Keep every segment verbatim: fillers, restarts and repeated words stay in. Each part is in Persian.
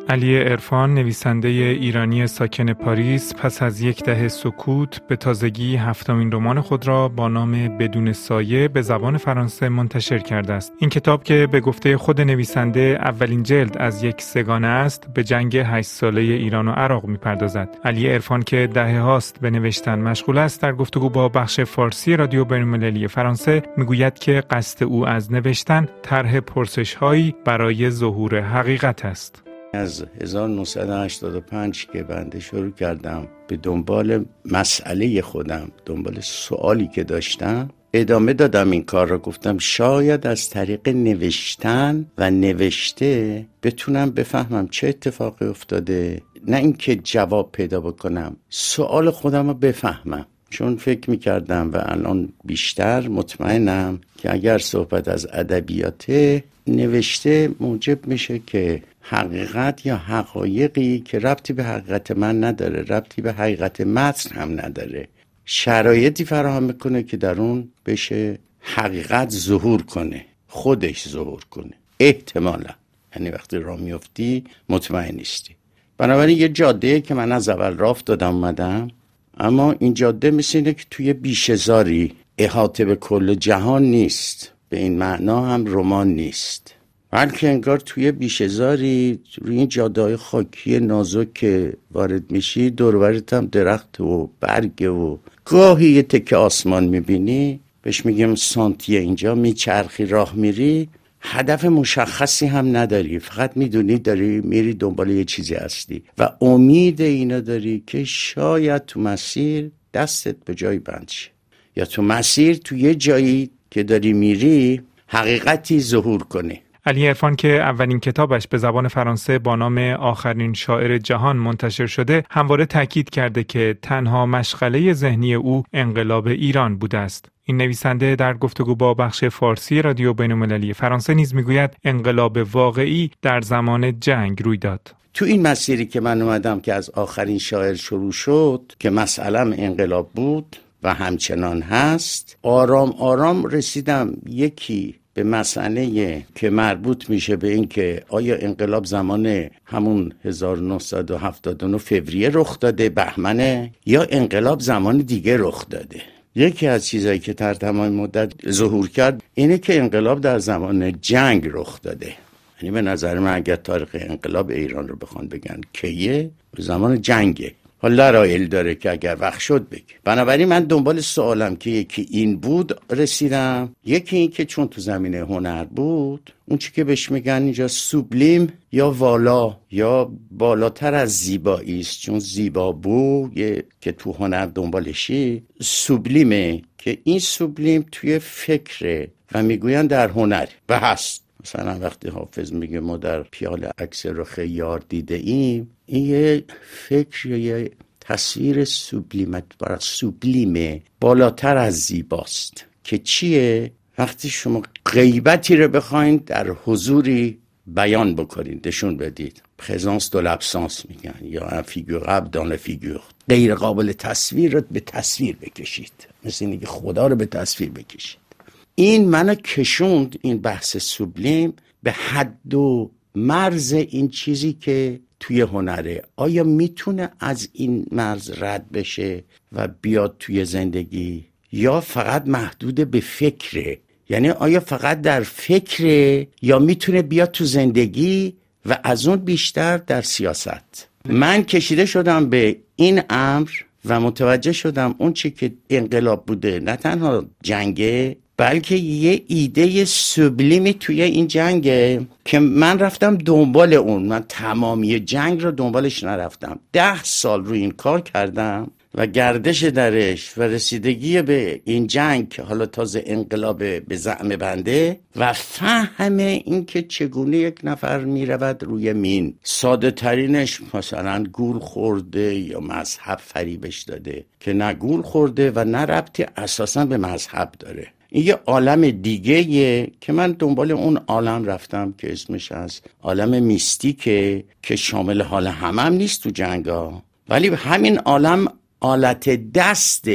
علی عرفان، نویسنده ایرانی ساکن پاریس، پس از یک دهه سکوت به تازگی هفتمین رمان خود را با نام بدون سایه به زبان فرانسه منتشر کرده است. این کتاب که به گفته خود نویسنده اولین جلد از یک سگانه است، به جنگ هشت ساله ایران و عراق می‌پردازد. علی عرفان که دهه هاست به نوشتن مشغول است، در گفتگو با بخش فارسی رادیو بین‌المللی فرانسه میگوید که قصد او از نوشتن طرح پرسش‌هایی برای ظهور حقیقت است. از هزار و نهصد و هشتاد و پنج که بنده شروع کردم به دنبال مسئله خودم، دنبال سوالی که داشتم، ادامه دادم این کار را. گفتم شاید از طریق نوشتن و نوشته بتونم بفهمم چه اتفاقی افتاده، نه اینکه جواب پیدا بکنم، سوال خودم رو بفهمم. چون فکر میکردم و الان بیشتر مطمئنم که اگر صحبت از ادبیاته، نوشته موجب میشه که حقیقت یا حقایقی که ربطی به حقیقت من نداره، ربطی به حقیقت متن هم نداره، شرایطی فراهم میکنه که در اون بشه حقیقت ظهور کنه، خودش ظهور کنه. احتمالا، یعنی وقتی راه میفتی مطمئن نیستی. بنابراین یه جاده که من از اول راه افتادم اومدم، اما این جاده مثل اینه که توی بیشه‌زاری احاطه به کل جهان نیست، به این معنا هم رمان نیست، بلکه انگار توی بیشه‌زاری روی این جاده‌های خاکی نازک که وارد میشی، دور و برت هم درخت و برگ و گاهی یه تکه آسمان میبینی، بهش میگم سانتیه. اینجا میچرخی، راه میری، هدف مشخصی هم نداری، فقط میدونی داری میری دنبال یه چیزی هستی و امید اینا داری که شاید تو مسیر دستت به جای بند شه، یا تو مسیر تو یه جایی که داری میری حقیقتی ظهور کنه. علی عرفان که اولین کتابش به زبان فرانسه با نام آخرین شاعر جهان منتشر شده، همواره تاکید کرده که تنها مشغله ذهنی او انقلاب ایران بوده است. این نویسنده در گفتگو با بخش فارسی رادیو بین‌المللی فرانسه نیز میگوید انقلاب واقعی در زمان جنگ روی داد. تو این مسیری که من اومدم که از آخرین شاعر شروع شد که مسئله‌ام انقلاب بود و همچنان هست، آرام آرام رسیدم یکی به مسئله که مربوط میشه به این که آیا انقلاب زمان همون هزار و نهصد و هفتاد و نه فوریه رخ داده، بهمنه، یا انقلاب زمان دیگه رخ داده. یکی از چیزایی که در تمام مدت ظهور کرد اینه که انقلاب در زمان جنگ رخ داده. یعنی به نظر من اگر تاریخ انقلاب ایران رو بخوان بگن کیه، به زمان جنگه. حالا دلایل داره که اگر وقت شد بگه. بنابراین من دنبال سوالم که یکی این بود رسیدم، یکی این که چون تو زمینه هنر بود، اون چی که بهش میگن اینجا سوبلیم یا والا یا بالاتر از زیبایی است، چون زیبا بو که تو هنر دنبالشی سوبلیمه، که این سوبلیم توی فکره و میگوین در هنر و هست. مثلا وقتی حافظ میگه ما در پیاله عکس رخ یار دیده ایم، این یه فکر یا یه تصویر سوبلیمت برای سوبلیمه، بالاتر از زیباست. که چیه؟ وقتی شما غیبتی رو بخواین در حضوری بیان بکنید، نشون بدید، پرزانس دو لابسانس میگن، یا ان فیگوراب دان فیگور، غیر قابل تصویر رو به تصویر بکشید، مثل اینکه خدا رو به تصویر بکشید. این منو کشوند، این بحث سوبلیم، به حد و مرز این چیزی که توی هنره. آیا میتونه از این مرز رد بشه و بیاد توی زندگی، یا فقط محدود به فکره؟ یعنی آیا فقط در فکره، یا میتونه بیاد تو زندگی و از اون بیشتر در سیاست؟ من کشیده شدم به این امر و متوجه شدم اون چی که انقلاب بوده نه تنها جنگه، بلکه یه ایده سوبلیمی توی این جنگه که من رفتم دنبال اون. من تمامی جنگ رو دنبالش نرفتم، ده سال روی این کار کردم و گردش درش و رسیدگی به این جنگ که حالا تازه انقلاب به زعم بنده و فهم این که چگونه یک نفر می رود روی مین. ساده ترینش مثلا گول خورده یا مذهب فریبش داده، که نه گول خورده و نه ربطی اساسا به مذهب داره. این یه عالم دیگه یه که من دنبال اون عالم رفتم که اسمش از عالم میستیکه، که شامل حال همه هم نیست تو جنگا، ولی همین عالم آلت دست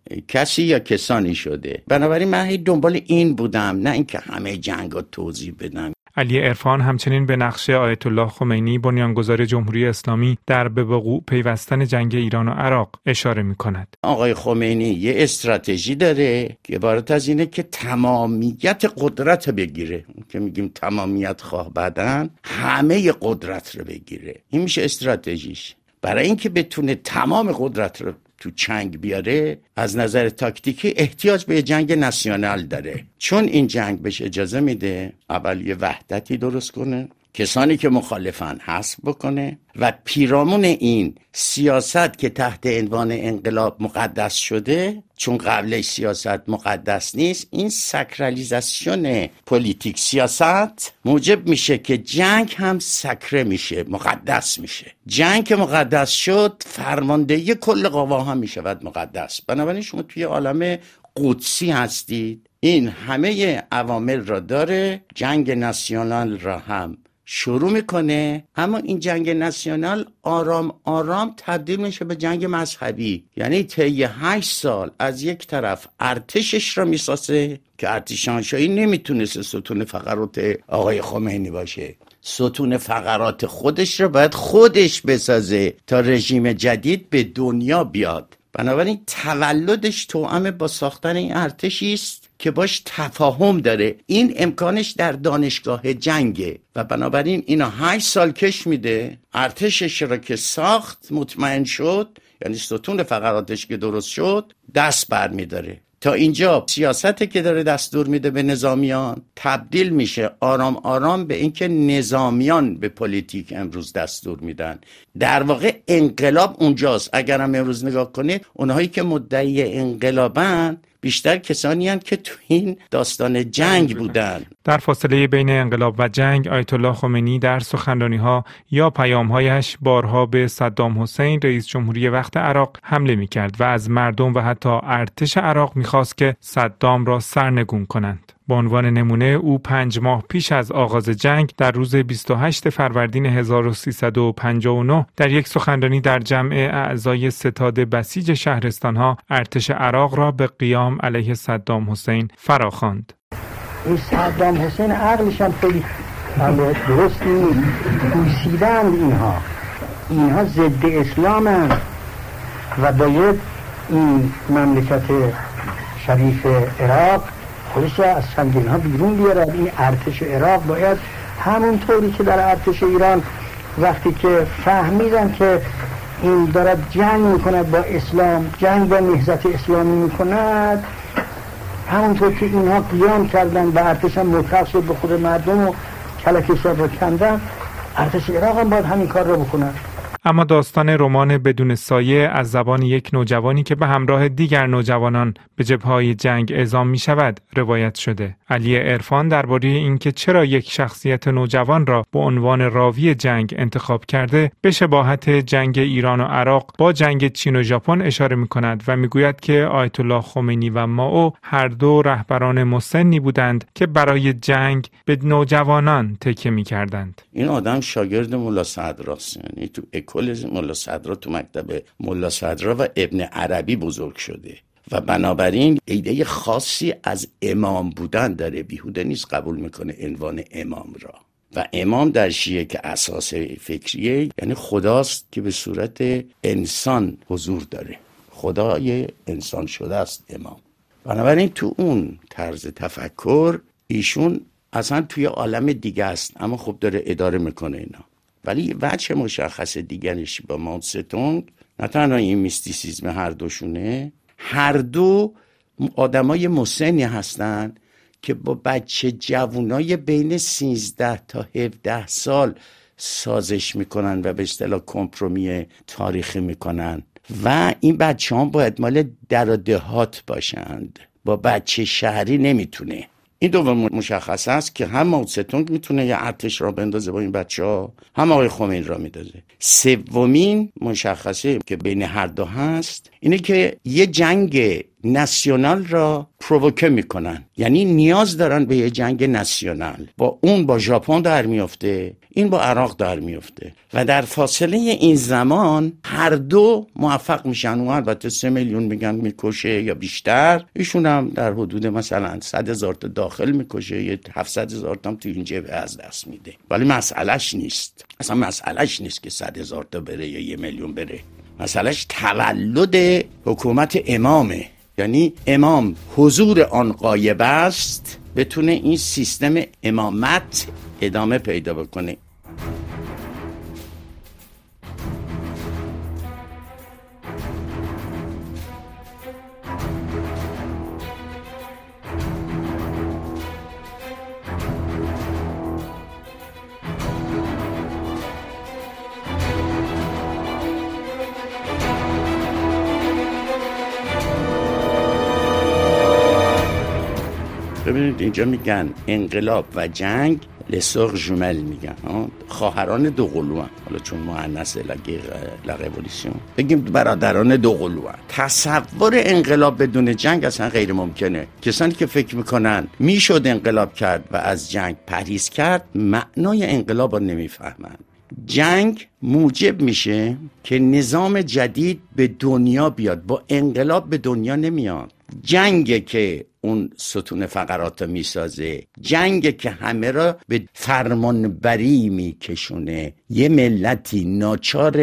کسی یا کسانی شده. بنابراین من هی دنبال این بودم، نه اینکه همه جنگا توضیح بدم. علی عرفان همچنین به نقش آیت الله خمینی بنیانگذار جمهوری اسلامی در به وقوع پیوستن جنگ ایران و عراق اشاره می‌کند. آقای خمینی یه استراتژی داره که عبارت از اینه که تمامیت قدرت بگیره، که میگیم تمامیت خواه بدن همه قدرت رو بگیره. این میشه استراتژیش. برای اینکه بتونه تمام قدرت رو تو چنگ بیاره از نظر تاکتیکی احتیاج به جنگ ناسیونال داره، چون این جنگ بهش اجازه میده اول یه وحدتی درست کنه، کسانی که مخالفن حذف بکنه و پیرامون این سیاست که تحت عنوان انقلاب مقدس شده، چون قبلش سیاست مقدس نیست، این ساکرالیزاسیون پلیتیک سیاست موجب میشه که جنگ هم سکره میشه، مقدس میشه. جنگ که مقدس شد فرماندهی کل قوا هم میشود مقدس. بنابراین شما توی عالم قدسی هستید، این همه عوامل را داره، جنگ ناسیونال را هم شروع میکنه، اما این جنگ ناسیونال آرام آرام تبدیل میشه به جنگ مذهبی. یعنی طی هشت سال از یک طرف ارتشش را میسازه که ارتش شاهنشاهی نمیتونست ستون فقرات آقای خمینی باشه، ستون فقرات خودش را باید خودش بسازه تا رژیم جدید به دنیا بیاد. بنابراین تولدش توأم با ساختن این ارتشی است که باش تفاهم داره. این امکانش در دانشگاه جنگه و بنابراین اینا هشت سال کش میده. ارتشش را که ساخت مطمئن شد، یعنی ستون فقراتش که درست شد، دست بر میداره. تا اینجا سیاستی که داره دستور میده به نظامیان تبدیل میشه آرام آرام به اینکه نظامیان به پلیتیک امروز دستور میدن. در واقع انقلاب اونجاست. اگر هم امروز نگاه کنید اونهایی که مدعی انقلابن بیشتر کسانی هستند که تو این داستان جنگ بودن. در فاصله بین انقلاب و جنگ آیت الله خمینی در سخنرانی‌ها یا پیام‌هایش بارها به صدام حسین رئیس جمهوری وقت عراق حمله می‌کرد و از مردم و حتی ارتش عراق می‌خواست که صدام را سرنگون کنند. به عنوان نمونه او پنج ماه پیش از آغاز جنگ در روز بیست و هشتم فروردین هزار و سیصد و پنجاه و نه در یک سخنرانی در جمع اعضای ستاد بسیج شهرستان‌ها ارتش عراق را به قیام علیه صدام حسین فراخواند. این صدام حسین عقلش هم خیلی درست نیست. پوسیدند اینها اینها ضد اسلام هم و باید این مملکت شریف عراق خودش از سنگین ها بیرون بیارد. این ارتش عراق باید همون طوری که در ارتش ایران وقتی که فهمیدن که این دارد جنگ میکند با اسلام، جنگ با نهضت اسلامی میکند، همونطور که اینها قیام کردن و ارتش هم ملحق شد به خود مردم و کلکش را کندن، ارتش عراق هم باید همین کار را بکنن. اما داستان رمان بدون سایه از زبان یک نوجوانی که به همراه دیگر نوجوانان به جبهه‌های جنگ اعزام می شود روایت شده. علی عرفان درباره اینکه چرا یک شخصیت نوجوان را به عنوان راوی جنگ انتخاب کرده به شباهت جنگ ایران و عراق با جنگ چین و ژاپن اشاره می کند و می گوید که آیت الله خمینی و مائو هر دو رهبران مسنی بودند که برای جنگ به نوجوانان تکیه می کردند. این آدم شاگرد ملا صدراست، یعنی تو کل ملا صدرا تو مکتب ملا صدرا و ابن عربی بزرگ شده و بنابراین ایده خاصی از امام بودن داره. بیهوده نیست قبول میکنه عنوان امام را. و امام در شیعه که اساس فکریه یعنی خداست که به صورت انسان حضور داره، خدای انسان شده است امام. بنابراین تو اون طرز تفکر ایشون اصلا توی عالم دیگه است، اما خب داره اداره میکنه اینا. ولی وجه مشخص دیگرش با ماو ستونگ نه تنها این میستیسیزم هر دوشونه، هر دو آدمای مسنی هستن که با بچه جوانای بین سیزده تا هفده سال سازش میکنن و به اصطلاح کمپرومی تاریخی میکنن و این بچه هم باید مال در و دهات باشند، با بچه شهری نمیتونه. این دوم مشخص است که هم ماو ستونگ میتونه یه ارتش را بندازه با این بچه ها، هم آقای خمینی را میدازه. سومین مشخصه که بین هر دو هست اینه که یه جنگ ناسیونال را پرووکه میکنن، یعنی نیاز دارن به یه جنگ ناسیونال. با اون با ژاپن در میفته، این با عراق در میفته و در فاصله این زمان هر دو موفق میشن. اون البته سه میلیون میگن میکشه یا بیشتر، ایشون هم در حدود مثلا صد هزار تا داخل میکشه، یه هفتصد هزار تا تو این جبهه از دست میده. ولی مسئلهش نیست، اصلا مسئلهش نیست که صد هزار تا بره یا یه میلیون بره. مسئلهش تولد حکومت امامه، یعنی امام حضور آن غایب است، بتونه این سیستم امامت ادامه پیدا بکنه. ببینید اینجا میگن انقلاب و جنگ لسور جمل میگن، خواهران دو قلوان. حالا چون مؤنث لا رولوشن بگیم برادران دو قلوان. تصور انقلاب بدون جنگ اصلا غیر ممکنه. کسانی که فکر میکنن میشد انقلاب کرد و از جنگ پرهیز کرد، معنای انقلاب رو نمیفهمن. جنگ موجب میشه که نظام جدید به دنیا بیاد، با انقلاب به دنیا نمیاد. جنگ که اون ستون فقرات میسازه، جنگ که همه را به فرمانبری میکشونه. یه ملتی ناچار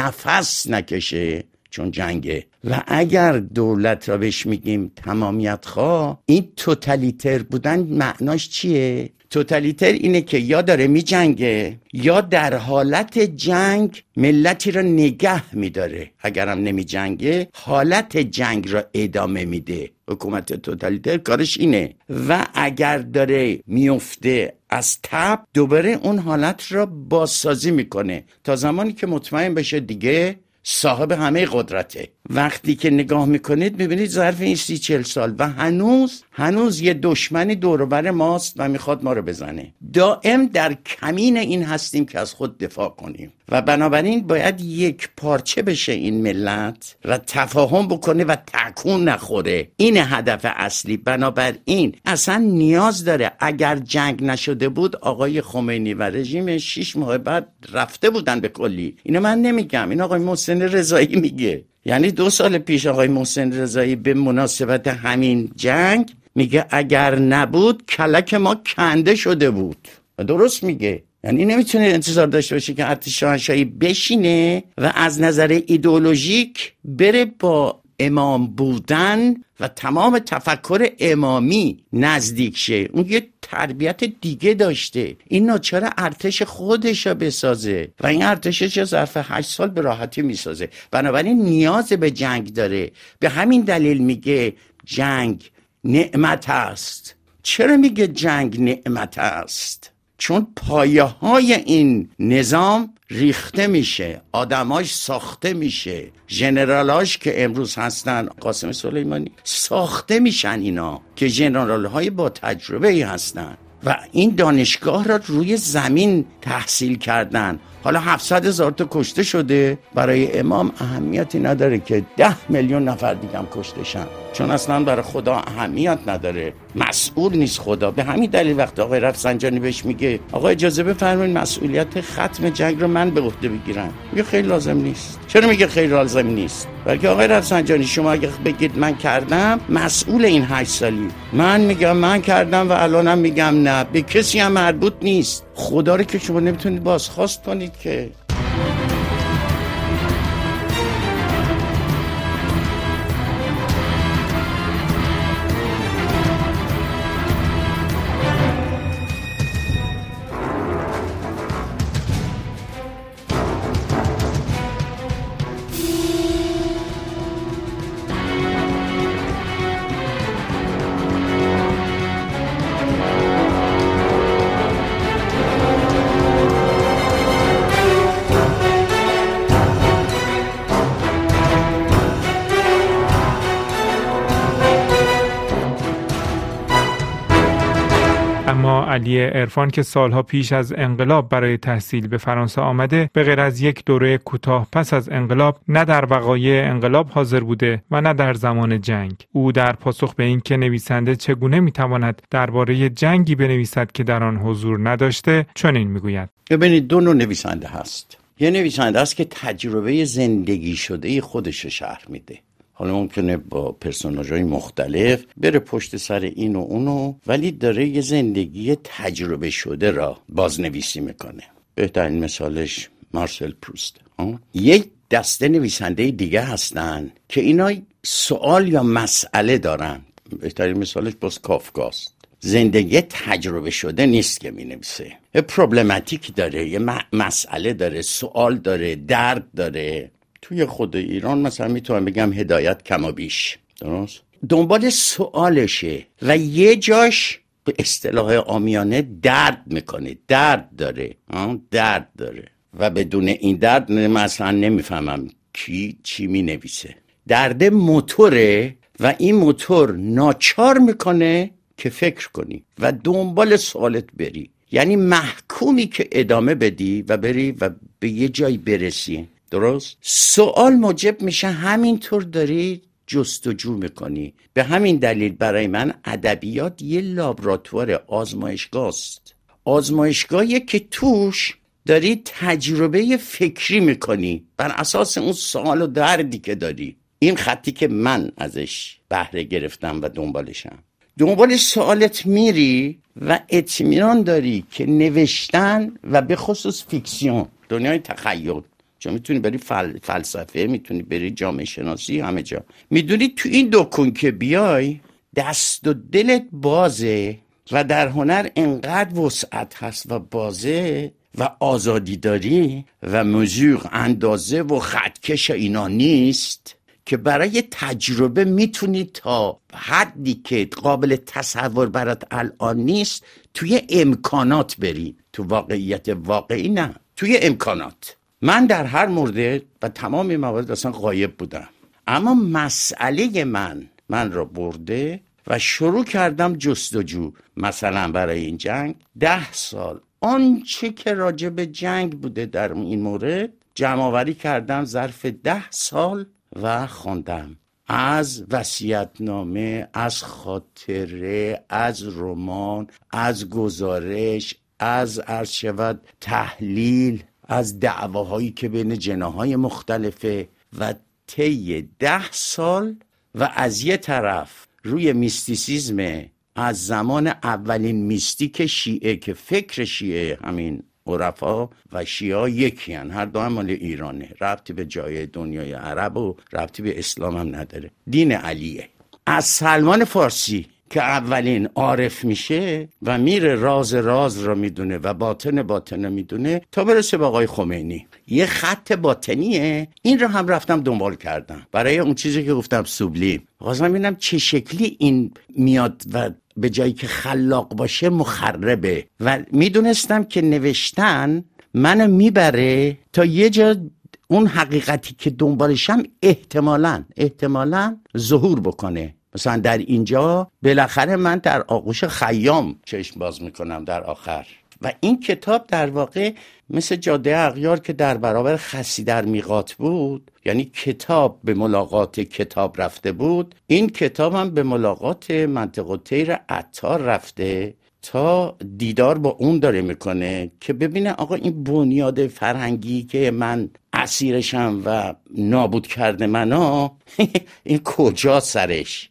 نفس نکشه چون جنگه. و اگر دولت را بهش میگیم تمامیت خواه، این توتالیتر بودن معناش چیه؟ توتالیتر اینه که یا داره می جنگه یا در حالت جنگ ملتی را نگه می داره، اگرم نمی جنگه حالت جنگ را ادامه میده. حکومت توتالیتر کارش اینه. و اگر داره میفته از تب، دوباره اون حالت را بازسازی میکنه تا زمانی که مطمئن بشه دیگه صاحب همه قدرته. وقتی که نگاه میکنید ببینید ظرف این سی چل سال و هنوز هنوز یه دشمنی دور و بر ماست و میخواد ما رو بزنه. دائم در کمین این هستیم که از خود دفاع کنیم و بنابراین باید یک پارچه بشه این ملت و تفاهم بکنه و تکون نخوره. این هدف اصلی. بنابراین اصلا نیاز داره، اگر جنگ نشده بود آقای خمینی و رژیم شش ماه بعد رفته بودن به کلی. اینو من نمیگم، این آقای محسن رضایی میگه. یعنی دو سال پیش آقای محسن رضایی به مناسبت همین جنگ میگه اگر نبود کلک ما کنده شده بود. و درست میگه. یعنی نمیتونه انتظار داشته باشه که ارتش شاهنشاهی بشینه و از نظر ایدئولوژیک بره با امام بودن و تمام تفکر امامی نزدیک شه. اون یه تربیت دیگه داشته. این ناچار ارتش خودش رو بسازه و این ارتش چه ظرف هشت سال به راحتی میسازه. بنابراین نیاز به جنگ داره. به همین دلیل میگه جنگ نعمت است. چرا میگه جنگ نعمت است؟ چون پایه های این نظام ریخته میشه، آدماش ساخته میشه، ژنرالاش که امروز هستن قاسم سلیمانی ساخته میشن، اینا که ژنرال های با تجربه ای هستن و این دانشگاه را روی زمین تحصیل کردن. حالا هفتصد هزار تا کشته شده، برای امام اهمیتی نداره که ده میلیون نفر دیگه هم کشته شن، چون اصلا برای خدا اهمیت نداره، مسئول نیست خدا. به همین دلیل وقتی آقای رفسنجانی بهش میگه آقا اجازه بفرمایید مسئولیت ختم جنگ رو من به عهده بگیرم، میگه خیلی لازم نیست. چرا میگه خیلی لازم نیست؟ بلکه آقای رفسنجانی شما اگه بگید من کردم، مسئول این هشت سالی. من میگم من کردم و الانم میگم نه، به کسی هم مربوط نیست. خدا رو که شما نمیتونید بازخواست کنید که. علی عرفان که سالها پیش از انقلاب برای تحصیل به فرانسه آمده، به غیر از یک دوره کوتاه پس از انقلاب نه در وقایع انقلاب حاضر بوده و نه در زمان جنگ. او در پاسخ به این که نویسنده چگونه میتواند درباره جنگی بنویسد که در آن حضور نداشته، چنین میگوید: ببینید، دو نوع نویسنده هست. یه نویسنده است که تجربه زندگی شده خودش رو شرح میده. حالا ممکنه با پرسوناژهای مختلف بره پشت سر این و اونو، ولی داره یه زندگی تجربه شده را بازنویسی میکنه. بهترین مثالش مارسل پروست. یک دسته نویسنده دیگه هستن که اینا سوال یا مسئله دارن. بهترین مثالش باز کافکاست. زندگی تجربه شده نیست که می نویسه، یه پروبلماتیک داره، یه مسئله داره، سوال داره، درد داره. توی خود ایران مثلا میتونم بگم هدایت کما بیش درست دنبال سوالشه و یه جاش به اصطلاح عامیانه درد میکنه، درد داره درد داره و بدون این درد مثلا نمیفهمم کی چی می نویسه. درد موتوره و این موتور ناچار میکنه که فکر کنی و دنبال سوالت بری، یعنی محکومی که ادامه بدی و بری و به یه جایی برسی. درست؟ سوال موجب میشه همینطور داری جستجو میکنی. به همین دلیل برای من ادبیات یه لابراتوار آزمایشگاه است. آزمایشگاهیه که توش داری تجربه فکری میکنی بر اساس اون سوال و دردی که داری. این خطی که من ازش بهره گرفتم و دنبالشم. دنبال سوالت میری و اطمینان داری که نوشتن و به خصوص فیکسیون، دنیای تخیل، چون میتونی بری فل... فلسفه، میتونی بری جامعه شناسی، همه جا میدونی تو این دو کن که بیای دست و دلت بازه و در هنر انقدر وسعت هست و بازه و آزادی داری و مزور اندازه و خطکش اینا نیست که برای تجربه میتونی تا حدی که قابل تصور برات الان نیست توی امکانات بری، تو واقعیت واقعی نه، توی امکانات. من در هر مورد و تمام موارد اصلا غایب بودم، اما مسئله من من را برده و شروع کردم جستجو. مثلا برای این جنگ ده سال آنچه که راجع به جنگ بوده در این مورد جمع آوری کردم ظرف ده سال و خوندم، از وصیت‌نامه، از خاطره، از رمان، از گزارش، از عرض شود تحلیل، از دعواهایی که بین جناح‌های مختلفه و طی ده سال و از یه طرف روی میستیسیزم از زمان اولین میستیک شیعه که فکر شیعه همین عرفا و شیعه یکی هن، هر دو هم مال ایرانه، ربطی به جای دنیای عرب و ربطی به اسلام هم نداره، دین علیه. از سلمان فارسی که اولین عارف میشه و میره راز راز را میدونه و باطن باطن میدونه تا برسه به آقای خمینی، یه خط باطنیه. این رو هم رفتم دنبال کردم برای اون چیزی که گفتم سوبلیم، خواستم ببینم چه شکلی این میاد و به جایی که خلاق باشه مخربه و میدونستم که نوشتن منو میبره تا یه جا اون حقیقتی که دنبالشم احتمالاً احتمالاً ظهور بکنه. مثلا در اینجا بالاخره من در آغوش خیام چشم باز میکنم در آخر و این کتاب در واقع مثل جاده اغیار که در برابر خسی در میقات بود، یعنی کتاب به ملاقات کتاب رفته بود، این کتاب هم به ملاقات منطقه طیر عطار رفته تا دیدار با اون داره میکنه که ببینه آقا این بنیاد فرهنگی که من اسیرشم و نابود کرده منو این کجا سرش.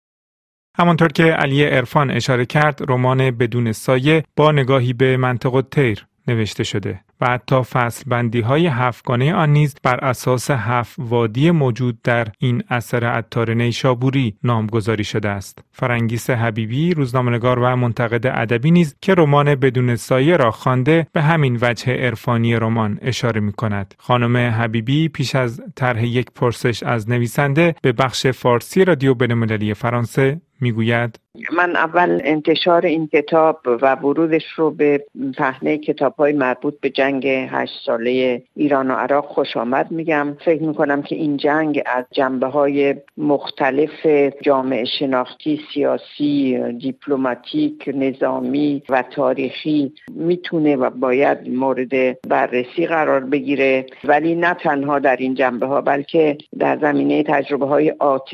همانطور که علی عرفان اشاره کرد، رمان بدون سایه با نگاهی به منطقه طیر نوشته شده و حتی فصل بندی های هفتگانه آن نیز بر اساس هفت وادی موجود در این اثر عطار نیشابوری نامگذاری شده است. فرنگیس حبیبی، روزنامه‌نگار و منتقد ادبی نیز که رمان بدون سایه را خوانده، به همین وجه عرفانی رمان اشاره می‌کند. خانم حبیبی پیش از طرح یک پرسش از نویسنده به بخش فارسی رادیو بین‌المللی فرانسه میگوید من اول انتشار این کتاب و ورودش رو به پهنه کتاب‌های مربوط به جنگ هشت ساله ایران و عراق خوش آمد میگم. فکر میکنم که این جنگ از جنبه‌های مختلف جامعه شناختی، سیاسی، دیپلماتیک، نظامی و تاریخی میتونه و باید مورد بررسی قرار بگیره، ولی نه تنها در این جنبه‌ها بلکه در زمینه تجربه‌های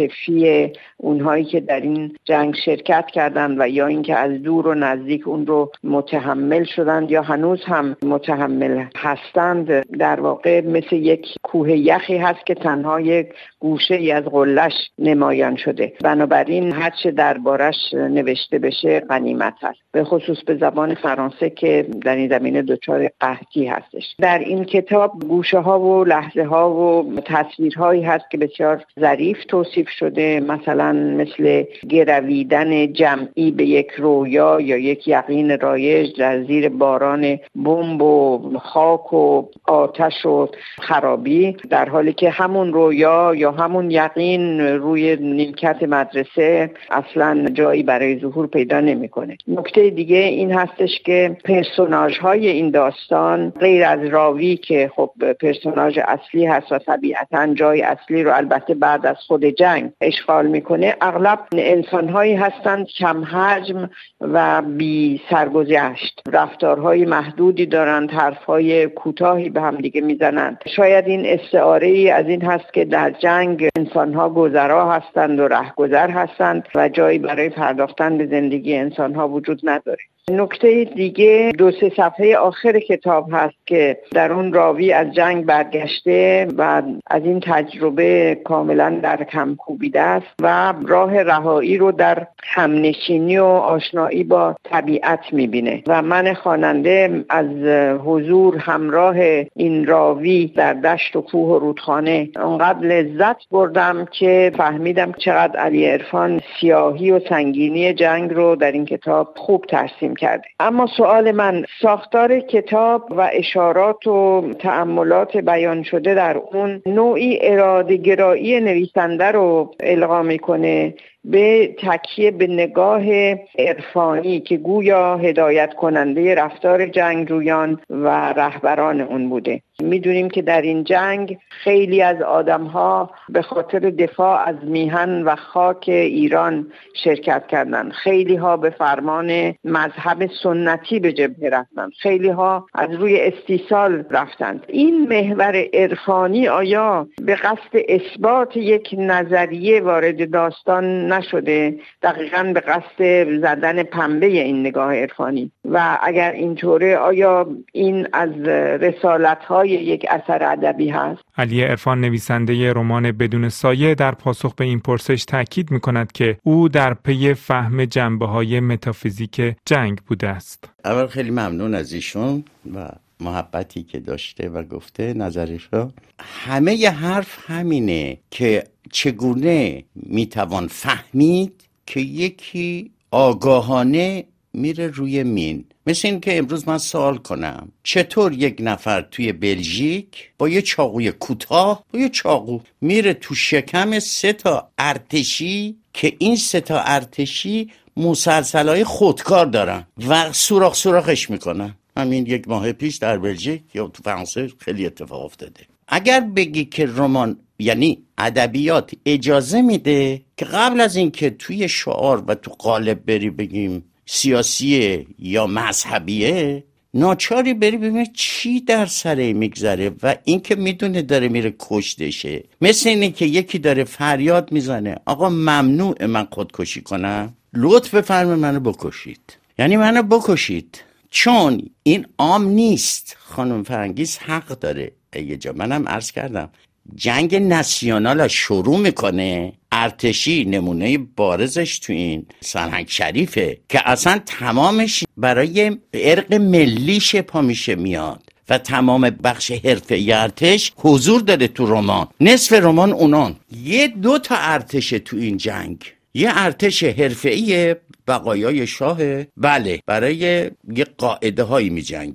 عاطفی اونهایی که در این جنگ شرکت کردند و یا اینکه از دور و نزدیک اون رو متحمل شدند یا هنوز هم متحمل هستند. در واقع مثل یک کوه یخی هست که تنها یک گوشه ای از قله‌اش نمایان شده. بنابراین هر چه دربارش نوشته بشه غنیمت هست، به خصوص به زبان فرانسه که در این زمینه دچار قحطی هستش. در این کتاب گوشه ها و لحظه ها و تصویرهایی هست که بسیار ظریف توصیف شده، مثلا مثل گرویدن جمعی به یک رویا یا یک یقین رایج در زیر باران بمب و خاک و آتش و خرابی، در حالی که همون رویا یا همون یقین روی نیمکت مدرسه اصلا جایی برای ظهور پیدا نمیکنه. نکته دیگه این هستش که پرسوناژ های این داستان غیر از راوی که خب پرسوناژ اصلی هست و طبیعتاً جای اصلی رو البته بعد از خود جنگ اشغال میکنه، اغلب انسان هایی هستند کم حجم و بی سرگذشت، رفتارهای محدودی دارند، حرفهای کوتاهی به هم دیگه میزنند. شاید این استعاره ای از این هست که در جنگ انسان ها گذرا هستند و رهگذر هستند و جایی برای پرداختن به زندگی انسان ها وجود نداره. نکته دیگه دو سه صفحه آخر کتاب هست که در اون راوی از جنگ برگشته و از این تجربه کاملا در کم کوبیده است و راه رهایی رو در همنشینی و آشنایی با طبیعت میبینه و من خواننده از حضور همراه این راوی در دشت و کوه و رودخانه اونقدر لذت بردم که فهمیدم چقدر علی عرفان سیاهی و سنگینی جنگ رو در این کتاب خوب ترسیم کرده. اما سوال من، ساختار کتاب و اشارات و تأملات بیان شده در اون نوعی اراده گرایی نویسنده رو القا میکنه به تکیه به نگاه عرفانی که گویا هدایت کننده رفتار جنگجویان و رهبران اون بوده. میدونیم که در این جنگ خیلی از آدم‌ها به خاطر دفاع از میهن و خاک ایران شرکت کردند. خیلی ها به فرمان مذهب سنتی به جبهه رفتند. خیلی ها از روی استیصال رفتند. این محور عرفانی آیا به قصد اثبات یک نظریه وارد داستان نشده، دقیقاً به قصد زدن پنبه این نگاه عرفانی؟ و اگر اینطوره آیا این از رسالت‌های یک اثر ادبی هست؟ علی عرفان نویسنده رمان بدون سایه در پاسخ به این پرسش تاکید می‌کند که او در پی فهم جنبه‌های متافیزیک جنگ بوده است. اول خیلی ممنون از ایشون و محبتی که داشته و گفته نظرشو. همه ی حرف همینه که چگونه میتوان فهمید که یکی آگاهانه میره روی مین. مثل این که امروز من سوال کنم چطور یک نفر توی بلژیک با یه چاقوی کوتاه با یه چاقو میره تو شکم سه تا ارتشی که این سه تا ارتشی مسلسلای خودکار دارن و سوراخ سوراخش میکنن. همین یک ماه پیش در بلژیک یا تو فرانسه خیلی اتفاق افتاده. اگر بگی که رمان یعنی ادبیات اجازه میده که قبل از این که توی شعار و تو قالب بری بگیم سیاسیه یا مذهبیه، ناچاری بری ببینی چی در سره میگذره و این که میدونه داره میره کشتشه. مثل اینه که یکی داره فریاد میزنه آقا ممنوع من خودکشی کنم، لطف بفرمایید منو بکشید، یعنی منو بکشید، چون این عام نیست. خانم فرنگیز حق داره. یه جا منم عرض کردم جنگ ناسیونال شروع میکنه، ارتشی نمونه بارزش تو این سرهنگ شریفه که اصلا تمامش برای ارق ملیش پا میشه میاد و تمام بخش حرفه‌ای ارتش حضور داره تو رمان. نصف رمان اونان. یه دو تا ارتش تو این جنگ، یه ارتش حرفه‌ای بقایای شاه، بله برای یه قاعده هایی می جنگه،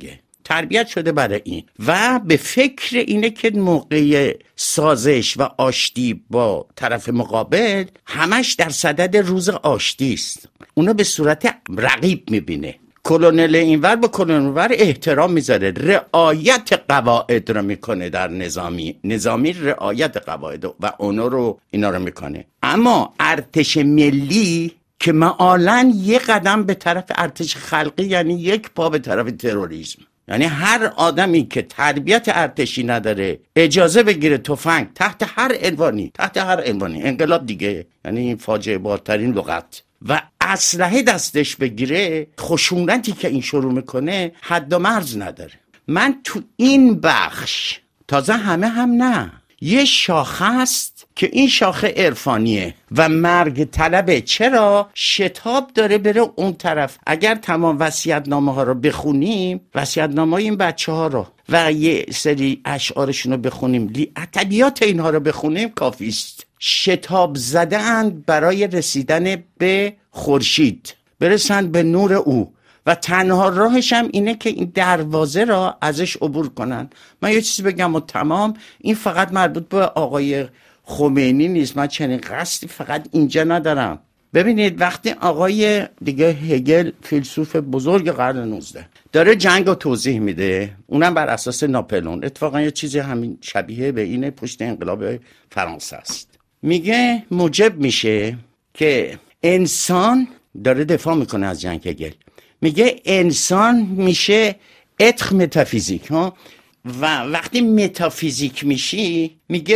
تربیت شده برای این و به فکر اینه که موقع سازش و آشتی با طرف مقابل همش در صدد روز آشتی است. اونو به صورت رقیب میبینه. کلونل اینور به کلونل اونور احترام میذاره، رعایت قواعد رو میکنه در نظامی نظامی رعایت قواعد و اونو رو اینا رو میکنه. اما ارتش ملی که معالاً یک قدم به طرف ارتش خلقی، یعنی یک پا به طرف تروریسم. یعنی هر آدمی که تربیت ارتشی نداره اجازه بگیره تفنگ تحت هر عنوانی تحت هر عنوانی انقلاب دیگه، یعنی این فاجعه بارترین لغت، و اسلحه دستش بگیره، خشونتی که این شروع میکنه حد و مرز نداره. من تو این بخش تازه همه هم نه، یه شاخه است که این شاخه عرفانیه و مرگ طلبه. چرا؟ شتاب داره بره اون طرف. اگر تمام وصیت‌نامه ها رو بخونیم، وصیت‌نامه این بچه ها رو و یه سری اشعارشون رو بخونیم، ادبیات اینها رو بخونیم، کافی است. شتاب زده‌اند برای رسیدن به خورشید، برسند به نور او و تنها راهش هم اینه که این دروازه را ازش عبور کنن. من یه چیزی بگم و تمام. این فقط مربوط به آقای خمینی نیست، من چنین قصدی فقط اینجا ندارم. ببینید وقتی آقای دیگه هگل، فیلسوف بزرگ قرن نوزده، داره جنگ رو توضیح میده، اونم بر اساس ناپلئون، اتفاقا یه چیزی همین شبیه به اینه، پشت انقلاب فرانسه است، میگه موجب میشه که انسان، داره دفاع میکنه از جنگ هگل، میگه انسان میشه اتخ متافیزیک ها، و وقتی متافیزیک میشی میگه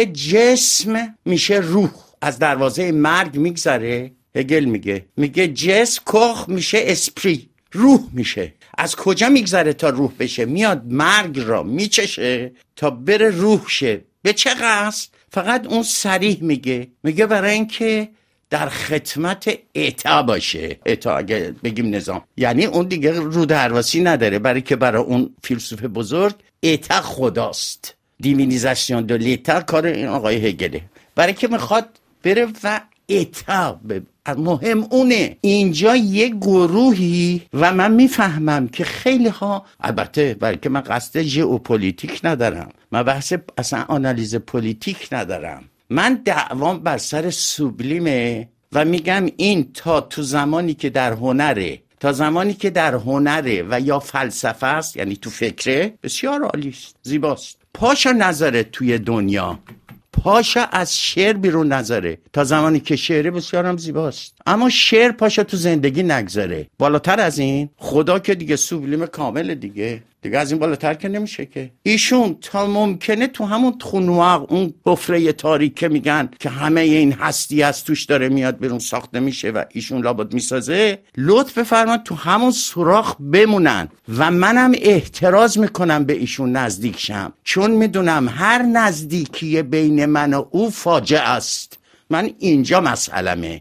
جسم میشه روح، از دروازه مرگ میگذره. هگل میگه میگه جسم کخ میشه اسپری، روح میشه. از کجا میگذره تا روح بشه؟ میاد مرگ را میچشه تا بره روح شه. به چه قصد؟ فقط اون صریح میگه میگه برای اینکه در خدمت اعطا باشه. اعطا اگه بگیم نظام، یعنی اون دیگه رو درواسی نداره، برای که برای اون فیلسوف بزرگ اعطا خداست. دیوینیزاسیون دو لیتا کار این آقای هگله، برای که میخواد بره و اعطا مهم اونه. اینجا یه گروهی و من میفهمم که خیلی ها، البته برای که من قصد ژئوپلیتیک ندارم، من بحث اصلا آنالیز پلیتیک ندارم، من دعوام بر سر سوبلیمه و میگم این تا تو زمانی که در هنره تا زمانی که در هنره و یا فلسفه است، یعنی تو فکره، بسیار عالیست، زیباست. پاشا نظره توی دنیا، پاشا از شعر بیرون نظره، تا زمانی که شعره بسیار هم زیباست. اما شعر پاشا تو زندگی نگذاره. بالاتر از این خدا که دیگه سوبلیم کامل، دیگه دیگه از این بالاتر که نمیشه که. ایشون تا ممکنه تو همون تخونواق، اون حفره تاریک که میگن که همه این هستی از توش داره میاد بیرون، ساخته میشه و ایشون لابد میسازه، لطف بفرمایید تو همون سوراخ بمونن. و منم احتراز میکنم به ایشون نزدیک شم، چون میدونم هر نزدیکی بین من و او فاجعه است. من اینجا مسئلمه.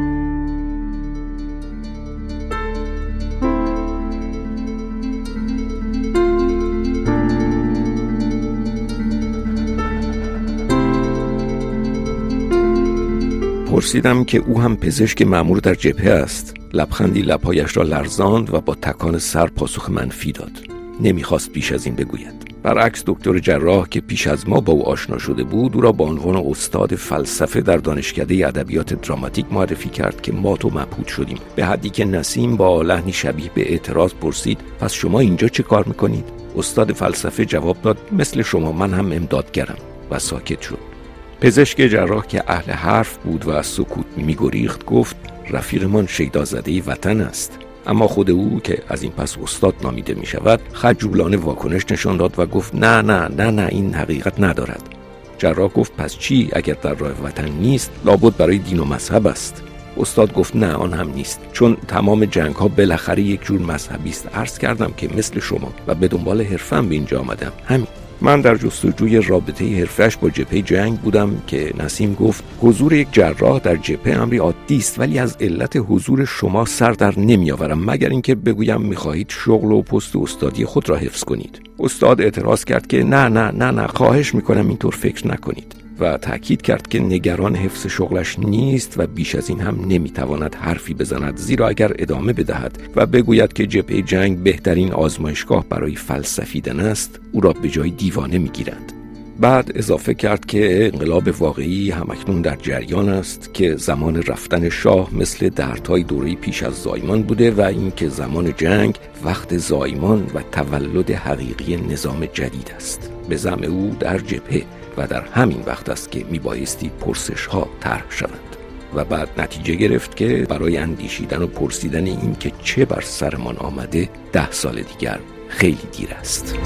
پرسیدم که او هم پزشک مأمور در جبهه است. لبخندی لبهایش را لرزاند و با تکان سر پاسخ منفی داد. نمیخواست بیش از این بگوید. برعکس دکتر جراح که پیش از ما با او آشنا شده بود، او را به عنوان استاد فلسفه در دانشکده ادبیات دراماتیک معرفی کرد که مات و مبهوت شدیم، به حدی که نسیم با لحنی شبیه به اعتراض پرسید پس شما اینجا چه کار میکنید؟ استاد فلسفه جواب داد مثل شما من هم امدادگرم و ساکت شد. پزشک جراح که اهل حرف بود و از سکوت می‌گریخت گفت رفیقمان شیدازده وطن است. اما خود او که از این پس استاد نامیده می شود خجولانه واکنش نشان داد و گفت نه نه نه نه این حقیقت ندارد. جراح گفت پس چی؟ اگر در راه وطن نیست لابد برای دین و مذهب است. استاد گفت نه آن هم نیست، چون تمام جنگ ها بالاخره یک جور مذهبی است. عرض کردم که مثل شما و به دنبال حرفم به اینجا آمدم. همین. من در جستجوی رابطه حرفش با جبهه جنگ بودم که نسیم گفت حضور یک جراح در جبهه امری عادی است، ولی از علت حضور شما سر در نمی آورم مگر اینکه بگویم می‌خواهید شغل و پست استادی خود را حفظ کنید. استاد اعتراض کرد که نه نه نه نه خواهش می‌کنم اینطور فکر نکنید. و تأکید کرد که نگران حفظ شغلش نیست و بیش از این هم نمیتواند حرفی بزند، زیرا اگر ادامه بدهد و بگوید که جبهه جنگ بهترین آزمایشگاه برای فلسفیدن است، او را به جای دیوانه میگیرند. بعد اضافه کرد که انقلاب واقعی همکنون در جریان است، که زمان رفتن شاه مثل دردهای دوره پیش از زایمان بوده و اینکه زمان جنگ وقت زایمان و تولد حقیقی نظام جدید است. به زعم او در جبهه و در همین وقت است که میبایستی پرسش ها طرح شوند. و بعد نتیجه گرفت که برای اندیشیدن و پرسیدن این که چه بر سرمان آمده ده سال دیگر خیلی دیر است.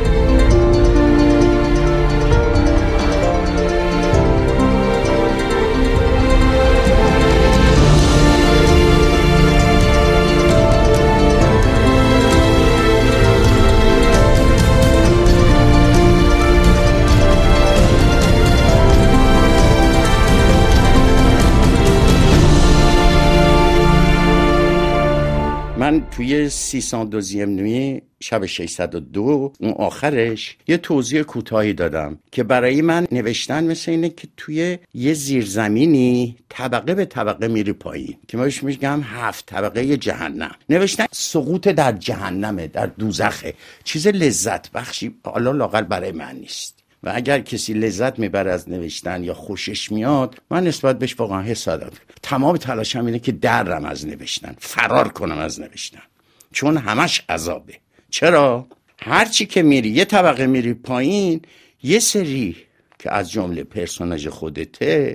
من توی سیصد و دو نوی شب ششصد و دو اون آخرش یه توضیح کوتاهی دادم که برای من نوشتن مثل اینه که توی یه زیرزمینی طبقه به طبقه میری پایین، که ما بهش میگم هفت طبقه جهنم. نوشتن سقوط در جهنمه، در دوزخه، چیز لذت بخشی حالا لااقل برای من نیست. و اگر کسی لذت میبره از نوشتن یا خوشش میاد، من نسبت بهش واقعا حسادت. تمام تلاشم اینه که درم از نوشتن، فرار کنم از نوشتن، چون همش عذابه. چرا؟ هرچی که میری یه طبقه میری پایین، یه سری که از جمله پرسوناژ خودته،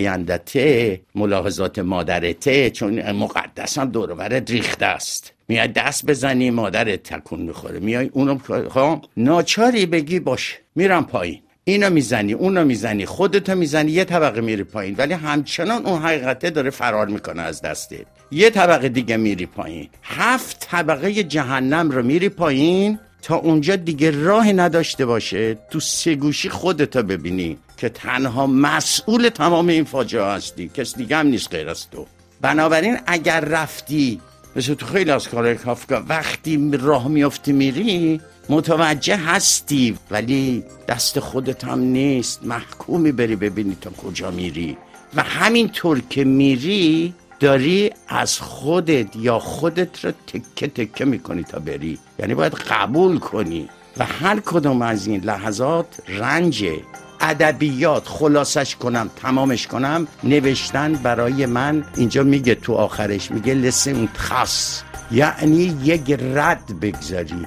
آیندته، ملاحظات مادرته، چون مقدس هم دور و برت ریخته است، میای دست بزنی مادرت تکون میخوره، میای اونو خواهم ناچاری بگی باشه میرم پایین، اینو میزنی اونو میزنی خودتو میزنی، یه طبقه میری پایین، ولی همچنان اون حقیقته داره فرار میکنه از دسته. یه طبقه دیگه میری پایین، هفت طبقه جهنم رو میری پایین تا اونجا دیگه راه نداشته باشه تو سه گوشی خودتو ببینی که تنها مسئول تمام این فاجعه هستی، کس دیگه هم نیست غیر از تو. بنابراین اگر رفتی مثل تو خیلی از کارهای کافکا، وقتی راه میافتی میری متوجه هستی ولی دست خودت هم نیست، محکومی بری ببینی تا کجا میری. و همینطور که میری داری از خودت یا خودت رو تکه تکه میکنی تا بری، یعنی باید قبول کنی. و هر کدوم از این لحظات رنج ادبیات، خلاصش کنم تمامش کنم، نوشتن برای من اینجا میگه تو آخرش میگه لسن خاص، یعنی یک رد بگذاری.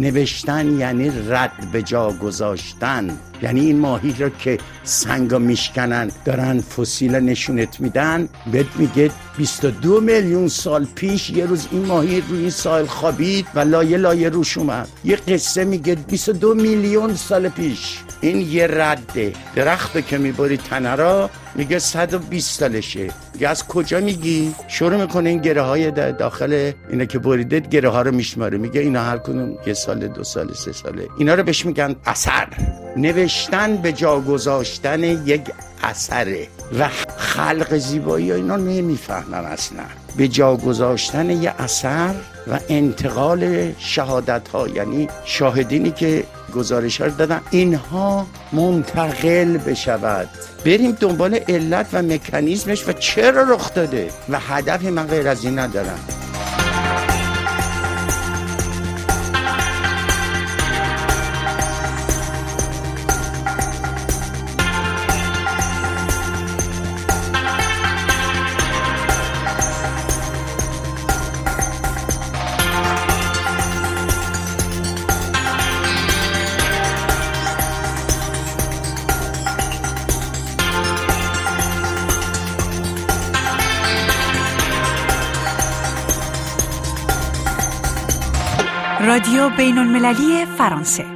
نوشتن یعنی رد به جا گذاشتن، یعنی این ماهی رو که سنگا میشکنن دارن فسیل نشونت میدن، بهت میگه بیست و دو میلیون سال پیش یه روز این ماهی روی این ساحل خوابید و لایه لایه روش اومد. یه قصه میگه بیست و دو میلیون سال پیش. این یه رده. درخت که میبری تنه را میگه صد و بیست سالشه. میگه از کجا میگی؟ شروع میکنه این گره های داخل اینه که بریده گره ها رو میشماره، میگه اینا هر کدوم یه سال، دو سال، سه ساله. اینا رو بهش میگن اثر. نوشتن به جا گذاشتن یک اثره و خلق زیبایی اینا نمیفهمم اصلا. به جا گذاشتن یک اثر و انتقال شهادت ها، یعنی شاهدینی که گزارش ها دادن اینها منتقل بشود. بریم دنبال علت و مکانیزمش و چرا رخ داده و هدف من غیر از این ندارم. رادیو بین المللی فرانسه